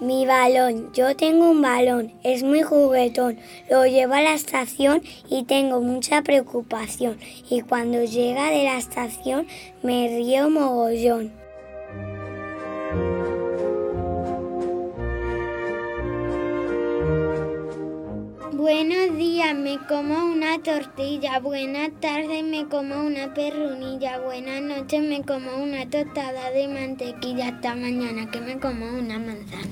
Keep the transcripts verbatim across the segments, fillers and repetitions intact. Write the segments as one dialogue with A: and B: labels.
A: Mi balón. Yo tengo un balón. Es muy juguetón. Lo llevo a la estación y tengo mucha preocupación. Y cuando llega de la estación me río mogollón.
B: Buenos días, me como una tortilla. Buenas tardes, me como una perrunilla. Buenas noches, me como una tostada de mantequilla. Hasta mañana, que me como una manzana.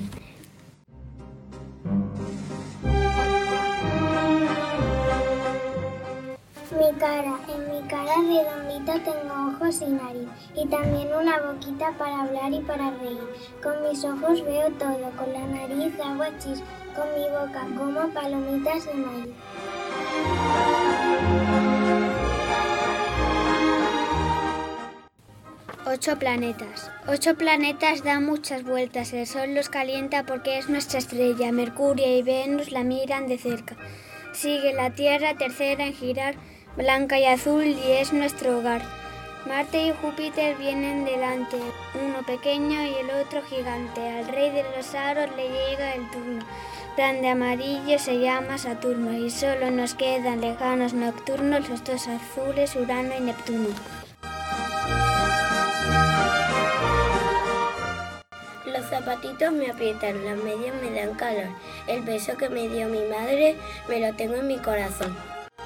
C: Mi cara. En mi cara redondita tengo ojos y nariz. Y también una boquita para hablar y para reír. Con mis ojos veo todo. Con la nariz hago chis. Con mi boca como palomitas de maíz.
B: Ocho planetas. Ocho planetas dan muchas vueltas. El Sol los calienta porque es nuestra estrella. Mercurio y Venus la miran de cerca. Sigue la Tierra, tercera en girar, blanca y azul, y es nuestro hogar. Marte y Júpiter vienen delante, uno pequeño y el otro gigante. Al rey de los aros le llega el turno. Grande amarillo se llama Saturno, y solo nos quedan lejanos nocturnos los dos azules, Urano y Neptuno.
D: Los zapatitos me aprietan, las medias me dan calor. El beso que me dio mi madre me lo tengo en mi corazón.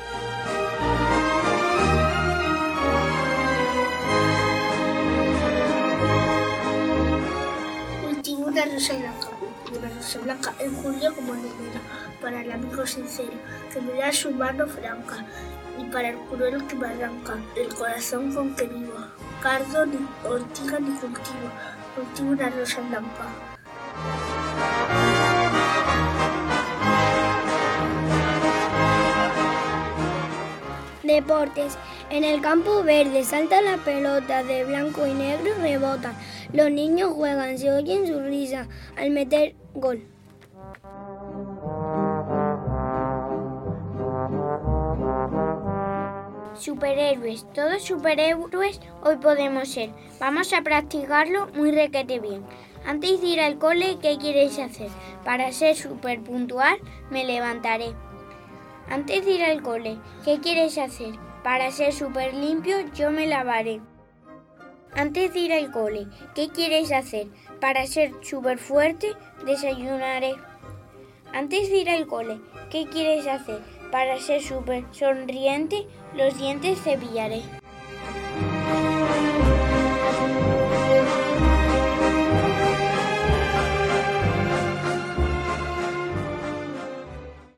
E: Cultivo una rosa blanca, una rosa blanca en julio como número, para el amigo sincero, que me da su mano franca, y para el cruel que me arranca el corazón con que vivo. Cardo ni ortiga ni cultivo, cultivo una rosa blanca.
C: Deportes. En el campo verde salta la pelota, de blanco y negro rebota. Los niños juegan, se oyen su risa al meter gol.
B: Superhéroes. Todos superhéroes hoy podemos ser. Vamos a practicarlo muy requete bien. Antes de ir al cole, ¿qué quieres hacer? Para ser súper puntual, me levantaré. Antes de ir al cole, ¿qué quieres hacer? Para ser súper limpio, yo me lavaré. Antes de ir al cole, ¿qué quieres hacer? Para ser súper fuerte, desayunaré. Antes de ir al cole, ¿qué quieres hacer? Para ser súper sonriente, los dientes cepillaré.